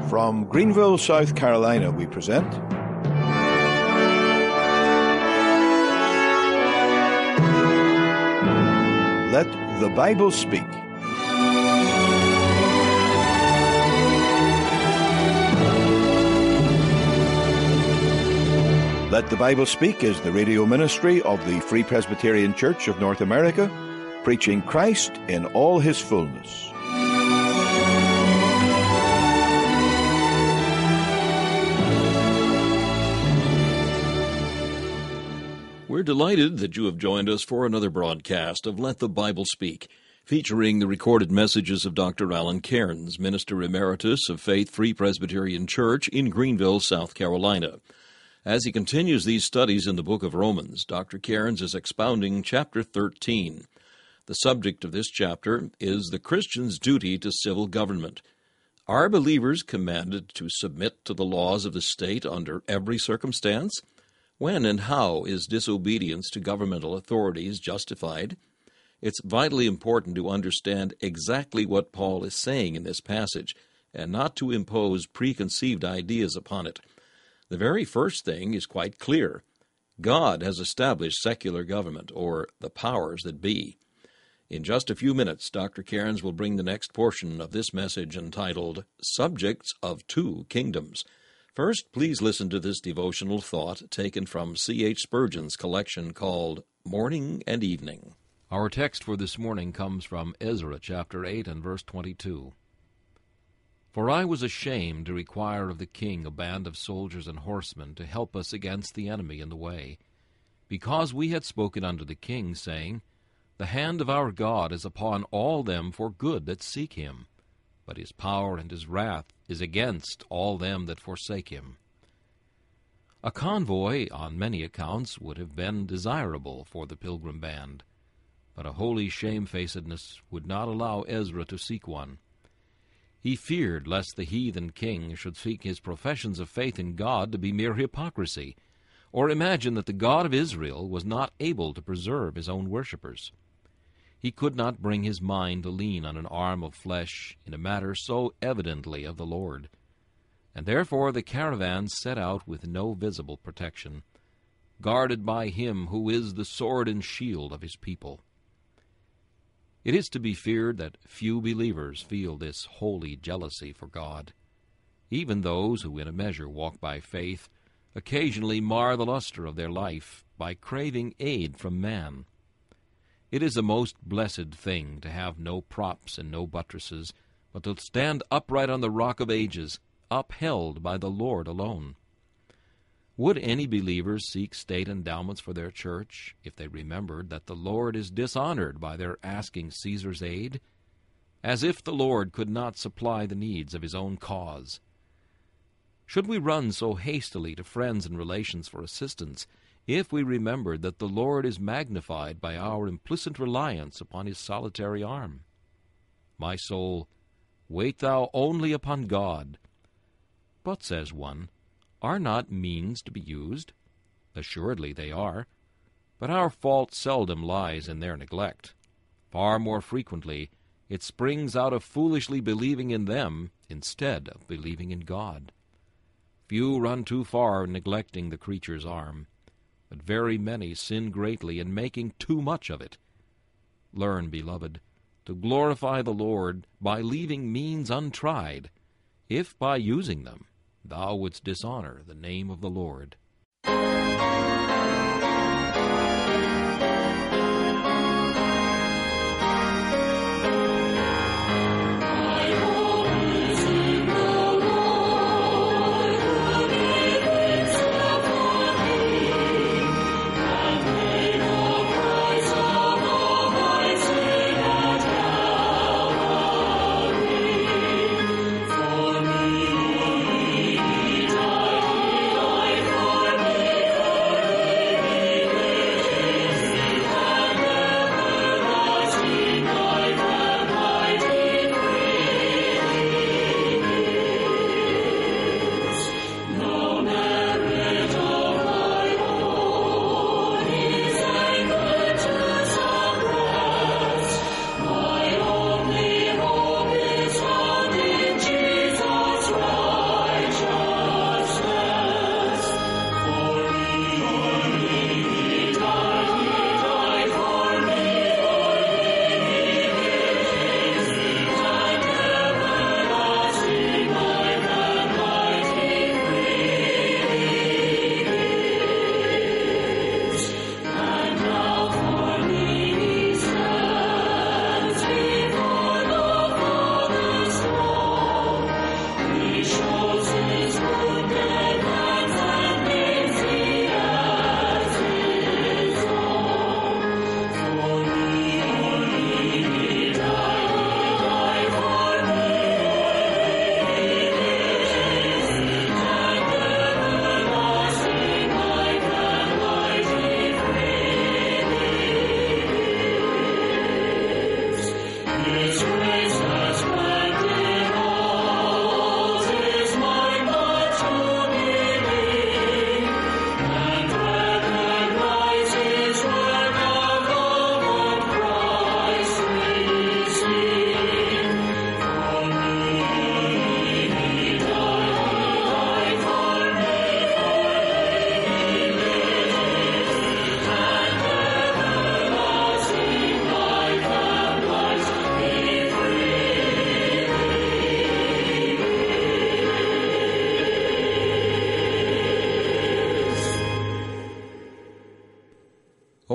From Greenville, South Carolina, we present Let the Bible Speak. Let the Bible Speak is the radio ministry of the Free Presbyterian Church of North America, preaching Christ in all his fullness. We're delighted that you have joined us for another broadcast of Let the Bible Speak, featuring the recorded messages of Dr. Alan Cairns, Minister Emeritus of Faith Free Presbyterian Church in Greenville, South Carolina. As he continues these studies in the book of Romans, Dr. Cairns is expounding chapter 13. The subject of this chapter is the Christian's duty to civil government. Are believers commanded to submit to the laws of the state under every circumstance? When and how is disobedience to governmental authorities justified? It's vitally important to understand exactly what Paul is saying in this passage, and not to impose preconceived ideas upon it. The very first thing is quite clear. God has established secular government, or the powers that be. In just a few minutes, Dr. Cairns will bring the next portion of this message entitled, Subjects of Two Kingdoms. First, please listen to this devotional thought taken from C.H. Spurgeon's collection called Morning and Evening. Our text for this morning comes from Ezra chapter 8 and verse 22. For I was ashamed to require of the king a band of soldiers and horsemen to help us against the enemy in the way, because we had spoken unto the king, saying, The hand of our God is upon all them for good that seek him, but his power and his wrath is against all them that forsake him. A convoy, on many accounts, would have been desirable for the pilgrim band, but a holy shamefacedness would not allow Ezra to seek one. He feared lest the heathen king should seek his professions of faith in God to be mere hypocrisy, or imagine that the God of Israel was not able to preserve his own worshippers. He could not bring his mind to lean on an arm of flesh in a matter so evidently of the Lord, and therefore the caravan set out with no visible protection, guarded by him who is the sword and shield of his people. It is to be feared that few believers feel this holy jealousy for God. Even those who in a measure walk by faith occasionally mar the luster of their life by craving aid from man. It is a most blessed thing to have no props and no buttresses, but to stand upright on the rock of ages, upheld by the Lord alone. Would any believers seek state endowments for their church if they remembered that the Lord is dishonored by their asking Caesar's aid? As if the Lord could not supply the needs of his own cause. Should we run so hastily to friends and relations for assistance, if we remembered that the Lord is magnified by our implicit reliance upon his solitary arm? My soul, wait thou only upon God. But, says one, are not means to be used? Assuredly they are, but our fault seldom lies in their neglect. Far more frequently it springs out of foolishly believing in them instead of believing in God. Few run too far in neglecting the creature's arm, but very many sin greatly in making too much of it. Learn, beloved, to glorify the Lord by leaving means untried, if by using them thou wouldst dishonor the name of the Lord.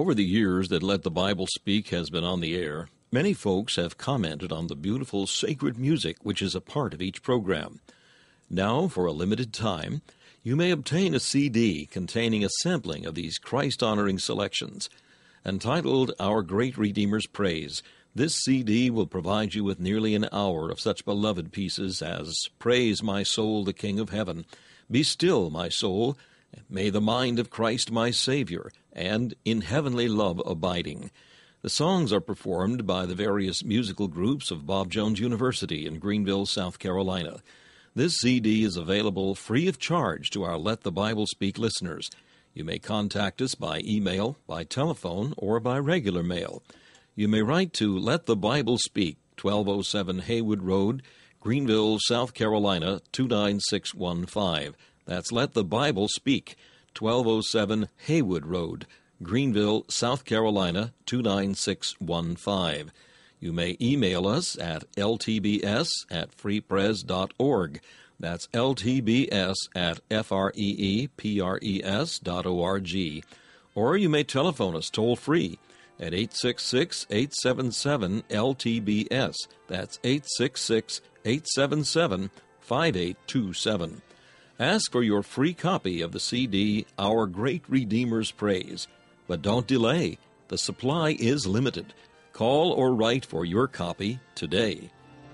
Over the years that Let the Bible Speak has been on the air, many folks have commented on the beautiful sacred music which is a part of each program. Now, for a limited time, you may obtain a CD containing a sampling of these Christ-honoring selections. Entitled Our Great Redeemer's Praise, this CD will provide you with nearly an hour of such beloved pieces as Praise My Soul, the King of Heaven, Be Still, My Soul, May the Mind of Christ My Savior, and In Heavenly Love Abiding. The songs are performed by the various musical groups of Bob Jones University in Greenville, South Carolina. This CD is available free of charge to our Let the Bible Speak listeners. You may contact us by email, by telephone, or by regular mail. You may write to Let the Bible Speak, 1207 Haywood Road, Greenville, South Carolina, 29615. That's Let the Bible Speak, 1207 Haywood Road, Greenville, South Carolina, 29615. You may email us at ltbs@freepres.org. That's ltbs@freepres.org. Or you may telephone us toll-free at 866-877-LTBS. That's 866-877-5827. Ask for your free copy of the CD, Our Great Redeemer's Praise. But don't delay. The supply is limited. Call or write for your copy today.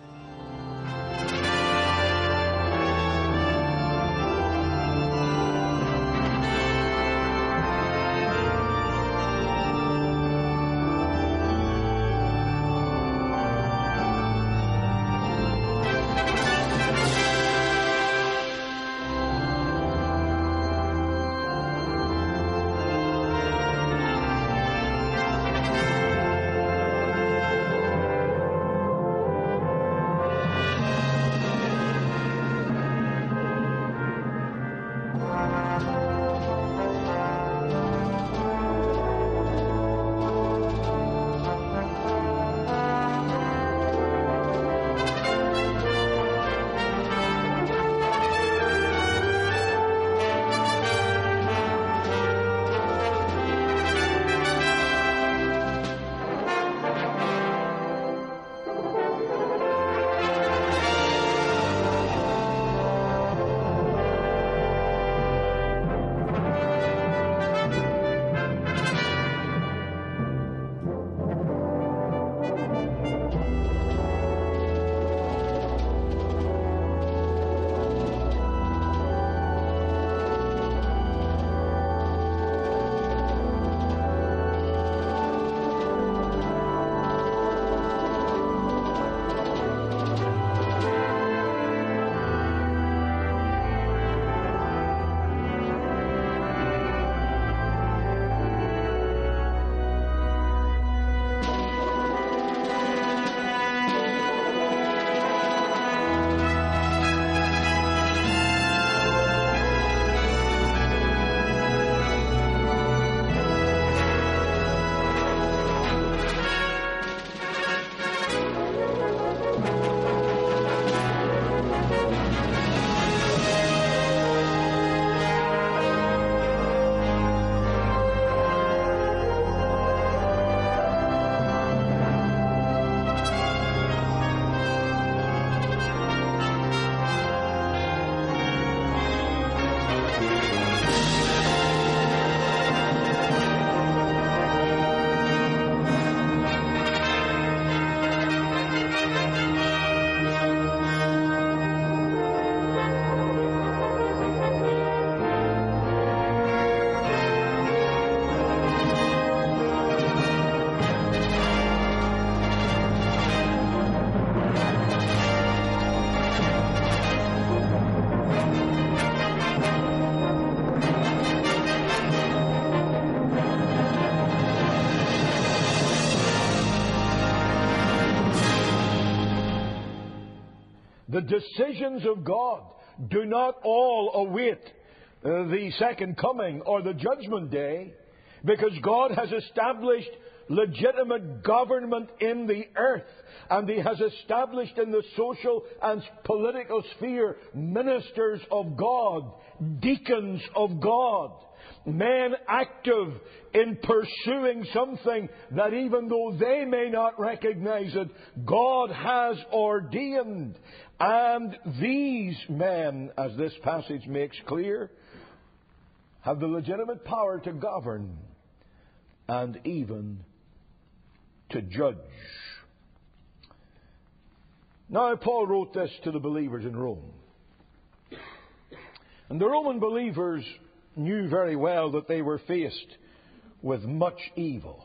The decisions of God do not all await the second coming or the judgment day, because God has established legitimate government in the earth. And He has established in the social and political sphere ministers of God, deacons of God, men active in pursuing something that even though they may not recognize it, God has ordained. And these men, as this passage makes clear, have the legitimate power to govern and even to judge. Now, Paul wrote this to the believers in Rome. And the Roman believers knew very well that they were faced with much evil.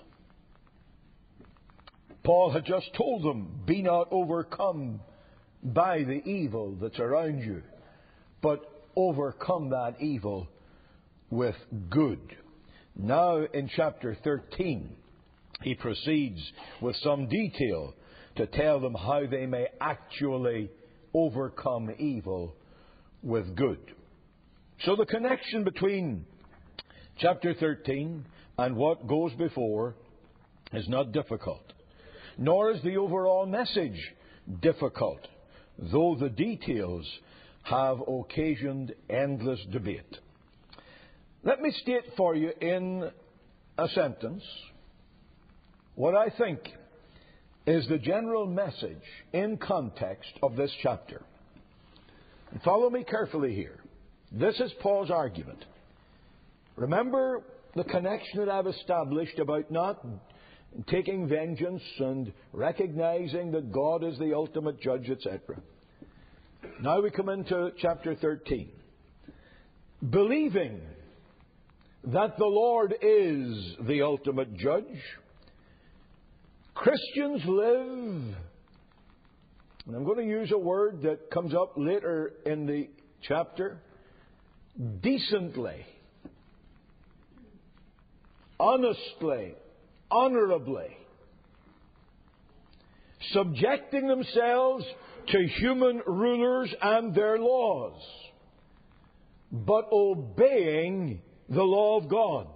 Paul had just told them, be not overcome by the evil that's around you, but overcome that evil with good. Now in chapter 13, he proceeds with some detail to tell them how they may actually overcome evil with good. So the connection between chapter 13 and what goes before is not difficult, nor is the overall message difficult, though the details have occasioned endless debate. Let me state for you in a sentence what I think is the general message in context of this chapter. And follow me carefully here. This is Paul's argument. Remember the connection that I've established about not taking vengeance and recognizing that God is the ultimate judge, etc. Now we come into chapter 13. Believing that the Lord is the ultimate judge, Christians live, and I'm going to use a word that comes up later in the chapter, decently, honestly, honorably, subjecting themselves to human rulers and their laws, but obeying the law of God.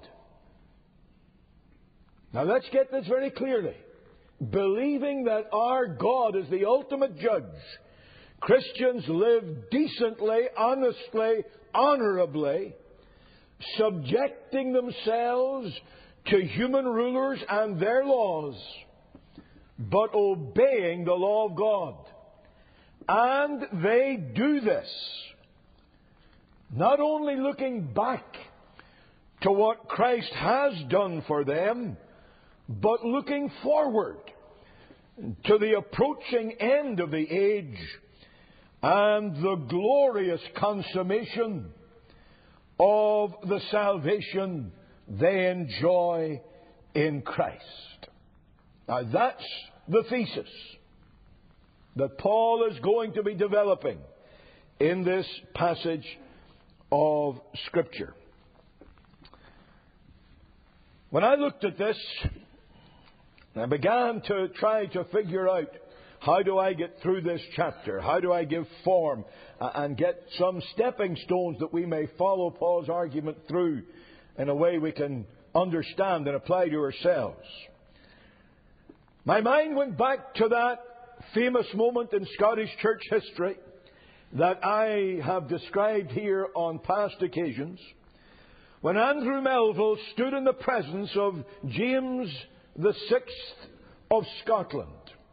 Now let's get this very clearly. Believing that our God is the ultimate judge, Christians live decently, honestly, honorably, subjecting themselves to human rulers and their laws, but obeying the law of God. And they do this not only looking back to what Christ has done for them, but looking forward to the approaching end of the age and the glorious consummation of the salvation they enjoy in Christ. Now that's the thesis that Paul is going to be developing in this passage of Scripture. When I looked at this, I began to try to figure out, how do I get through this chapter? How do I give form and get some stepping stones that we may follow Paul's argument through in a way we can understand and apply to ourselves? My mind went back to that famous moment in Scottish church history that I have described here on past occasions, when Andrew Melville stood in the presence of James the Sixth of Scotland.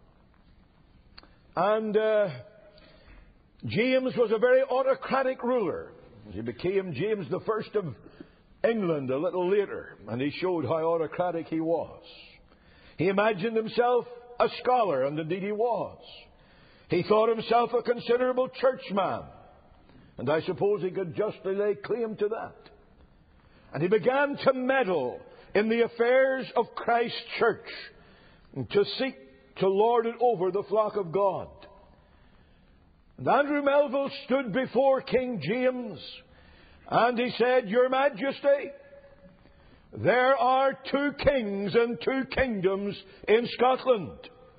And James was a very autocratic ruler. He became James the First of England a little later, and he showed how autocratic he was. He imagined himself a scholar, and indeed he was. He thought himself a considerable churchman, and I suppose he could justly lay claim to that. And he began to meddle in the affairs of Christ's church, to seek to lord it over the flock of God. And Andrew Melville stood before King James, and he said, "Your Majesty, there are two kings and two kingdoms in Scotland.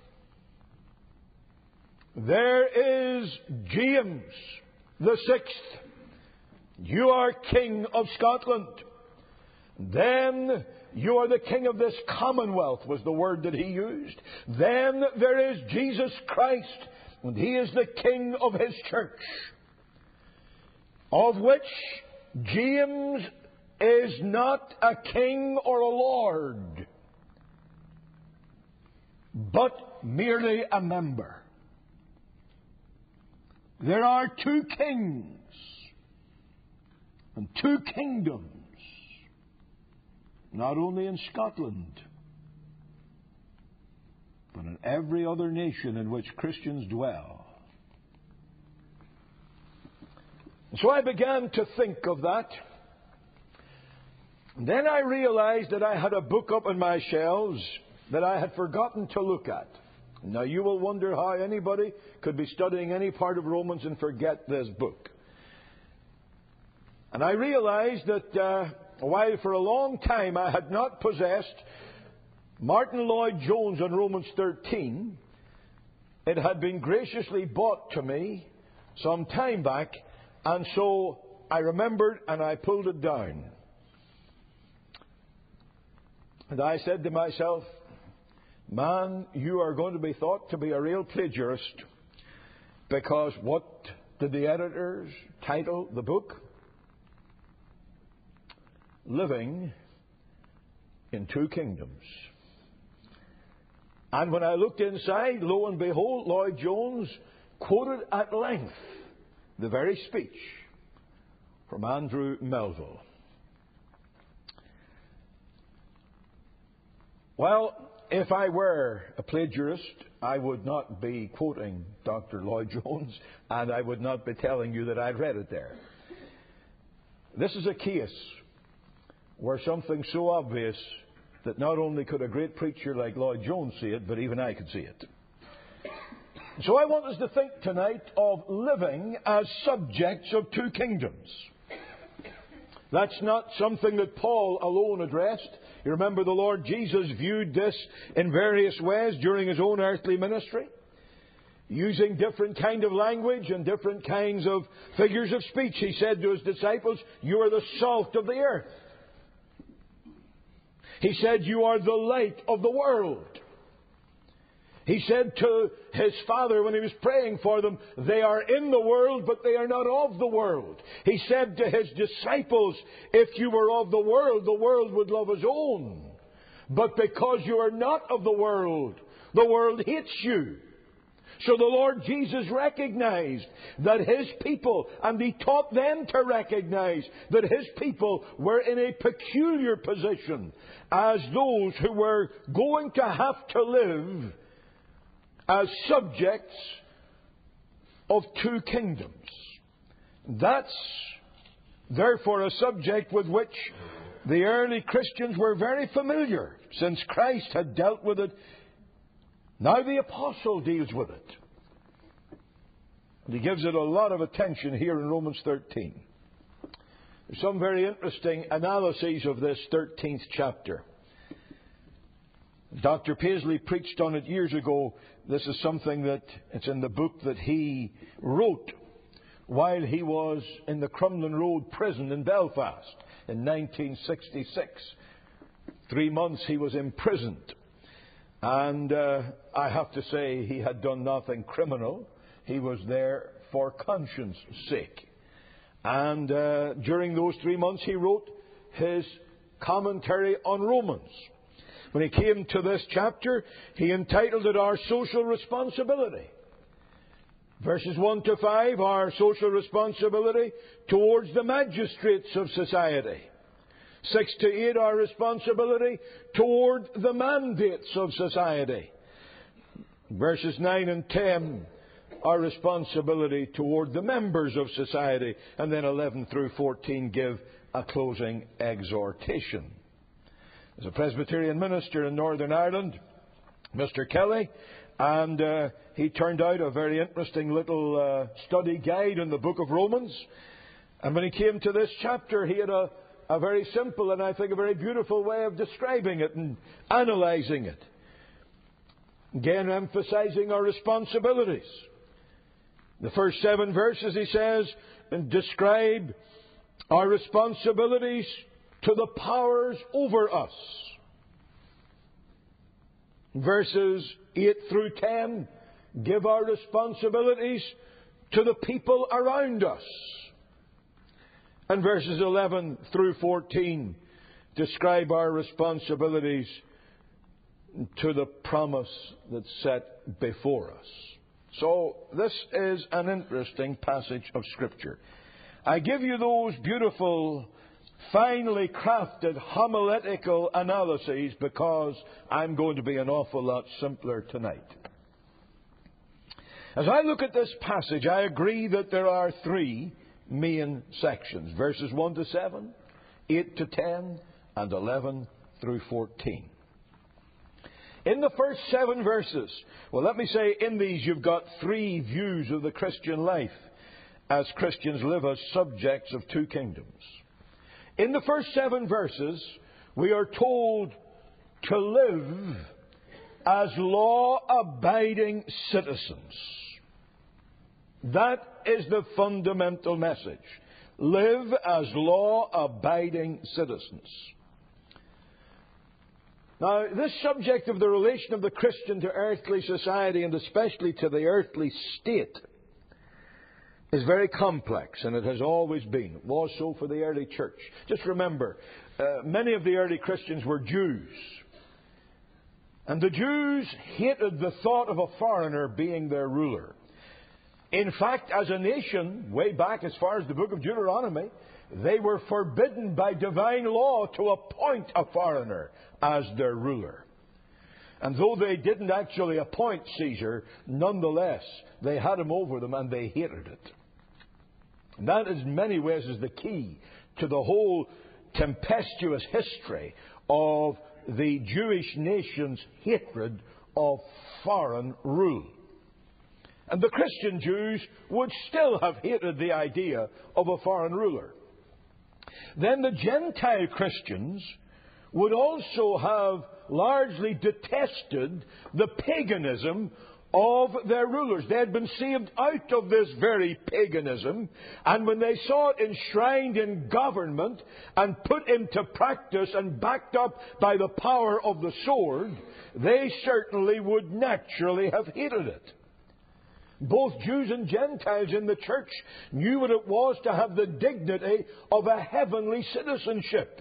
There is James the Sixth. You are King of Scotland. Then You are the king of this commonwealth, was the word that he used. Then there is Jesus Christ, and he is the king of his church, of which James is not a king or a lord, but merely a member. There are two kings and two kingdoms, not only in Scotland, but in every other nation in which Christians dwell. So I began to think of that. And then I realized that I had a book up on my shelves that I had forgotten to look at. Now you will wonder how anybody could be studying any part of Romans and forget this book. And I realized that while for a long time I had not possessed Martin Lloyd-Jones on Romans 13, it had been graciously bought to me some time back, and so I remembered and I pulled it down. And I said to myself, man, you are going to be thought to be a real plagiarist, because what did the editors title the book? Living in Two Kingdoms. And when I looked inside, lo and behold, Lloyd-Jones quoted at length the very speech from Andrew Melville. Well, if I were a plagiarist, I would not be quoting Dr. Lloyd-Jones, and I would not be telling you that I'd read it there. This is a case where something so obvious that not only could a great preacher like Lloyd-Jones see it, but even I could see it. So I want us to think tonight of living as subjects of two kingdoms. That's not something that Paul alone addressed. You remember the Lord Jesus viewed this in various ways during his own earthly ministry, using different kind of language and different kinds of figures of speech. He said to his disciples, you are the salt of the earth. He said, you are the light of the world. He said to his Father when he was praying for them, they are in the world, but they are not of the world. He said to his disciples, if you were of the world would love his own. But because you are not of the world hates you. So the Lord Jesus recognized that his people, and he taught them to recognize that his people were in a peculiar position as those who were going to have to live as subjects of two kingdoms. That's therefore a subject with which the early Christians were very familiar, since Christ had dealt with it. Now the apostle deals with it. And he gives it a lot of attention here in Romans 13. There's some very interesting analyses of this 13th chapter. Dr. Paisley preached on it years ago. This is something that it's in the book that he wrote while he was in the Crumlin Road prison in Belfast in 1966. 3 months he was imprisoned. And I have to say he had done nothing criminal. He was there for conscience sake. And during those 3 months he wrote his commentary on Romans. When he came to this chapter, he entitled it Our Social Responsibility. Verses 1 to 5, our social responsibility towards the magistrates of society. 6 to 8, our responsibility toward the mandates of society. Verses 9 and 10, our responsibility toward the members of society. And then 11 through 14 give a closing exhortation. As a Presbyterian minister in Northern Ireland, Mr. Kelly, and he turned out a very interesting little study guide in the book of Romans. And when he came to this chapter, he had a very simple and I think a very beautiful way of describing it and analysing it. Again, emphasising our responsibilities. The first 7 verses, he says, describe our responsibilities to the powers over us. Verses 8 through 10 give our responsibilities to the people around us. And verses 11 through 14 describe our responsibilities to the promise that's set before us. So this is an interesting passage of Scripture. I give you those beautiful, finely crafted homiletical analyses because I'm going to be an awful lot simpler tonight. As I look at this passage, I agree that there are three main sections. Verses 1 to 7, 8 to 10, and 11 through 14. In the first 7 verses, well, let me say, in these you've got three views of the Christian life as Christians live as subjects of two kingdoms. In the first 7 verses, we are told to live as law-abiding citizens. That is the fundamental message. Live as law-abiding citizens. Now, this subject of the relation of the Christian to earthly society, and especially to the earthly state, is very complex, and it has always been. It was so for the early church. Just remember, many of the early Christians were Jews. And the Jews hated the thought of a foreigner being their ruler. In fact, as a nation, way back as far as the book of Deuteronomy, they were forbidden by divine law to appoint a foreigner as their ruler. And though they didn't actually appoint Caesar, nonetheless, they had him over them and they hated it. And that, in many ways, is the key to the whole tempestuous history of the Jewish nation's hatred of foreign rule. And the Christian Jews would still have hated the idea of a foreign ruler. Then the Gentile Christians would also have largely detested the paganism of their rulers. They had been saved out of this very paganism, and when they saw it enshrined in government and put into practice and backed up by the power of the sword, they certainly would naturally have hated it. Both Jews and Gentiles in the church knew what it was to have the dignity of a heavenly citizenship.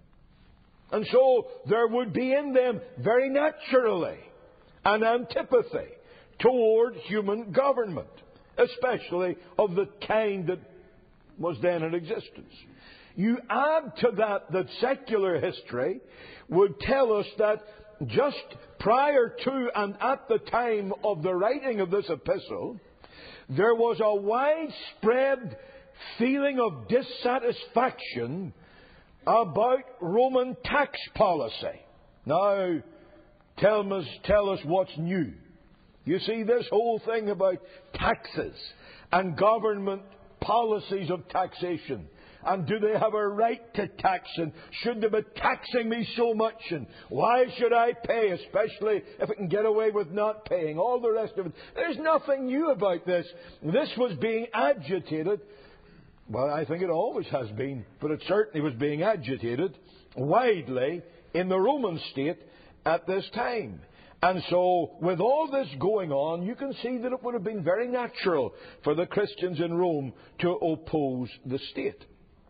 And so there would be in them very naturally an antipathy toward human government, especially of the kind that was then in existence. You add to that secular history would tell us that just prior to and at the time of the writing of this epistle, there was a widespread feeling of dissatisfaction about Roman tax policy. Now, tell us what's new. You see, this whole thing about taxes and government policies of taxation, and do they have a right to tax, and should they be taxing me so much, and why should I pay, especially if I can get away with not paying, all the rest of it. There's nothing new about this. This was being agitated. Well, I think it always has been, but it certainly was being agitated widely in the Roman state at this time. And so, with all this going on, you can see that it would have been very natural for the Christians in Rome to oppose the state.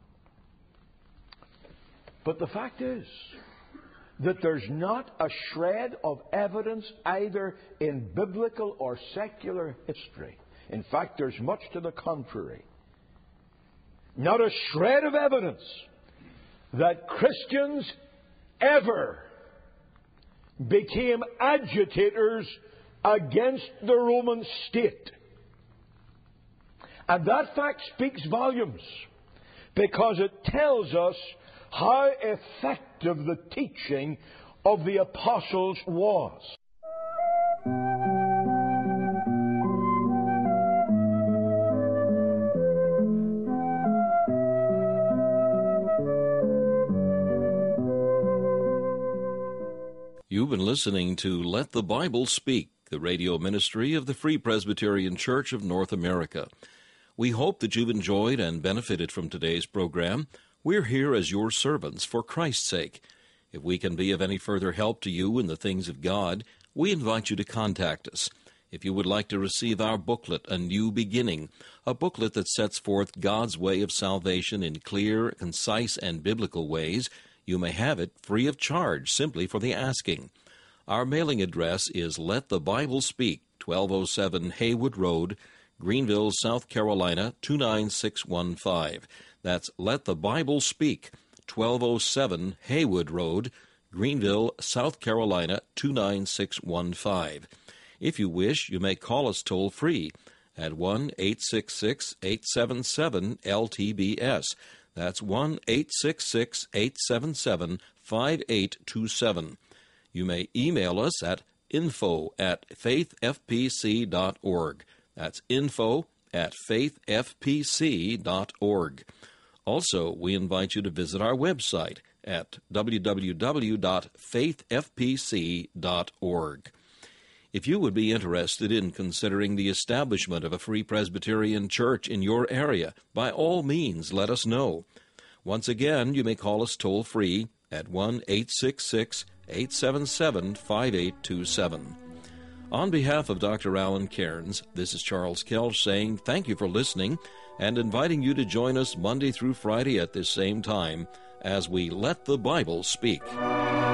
But the fact is that there's not a shred of evidence either in biblical or secular history. In fact, there's much to the contrary. Not a shred of evidence that Christians ever became agitators against the Roman state. And that fact speaks volumes, because it tells us how effective the teaching of the apostles was. You've been listening to Let the Bible Speak, the radio ministry of the Free Presbyterian Church of North America. We hope that you've enjoyed and benefited from today's program. We're here as your servants for Christ's sake. If we can be of any further help to you in the things of God, we invite you to contact us. If you would like to receive our booklet, A New Beginning, a booklet that sets forth God's way of salvation in clear, concise, and biblical ways, you may have it free of charge simply for the asking. Our mailing address is Let the Bible Speak, 1207 Haywood Road, Greenville, South Carolina, 29615. That's Let the Bible Speak, 1207 Haywood Road, Greenville, South Carolina, 29615. If you wish, you may call us toll-free at 1-866-877-LTBS. That's 1-866-877-5827. You may email us at info@faithfpc.org. That's info@faithfpc.org. Also, we invite you to visit our website at www.faithfpc.org. If you would be interested in considering the establishment of a Free Presbyterian Church in your area, by all means, let us know. Once again, you may call us toll-free at 1-866-877-5827. On behalf of Dr. Alan Cairns, this is Charles Kelch saying thank you for listening and inviting you to join us Monday through Friday at this same time as we Let the Bible Speak.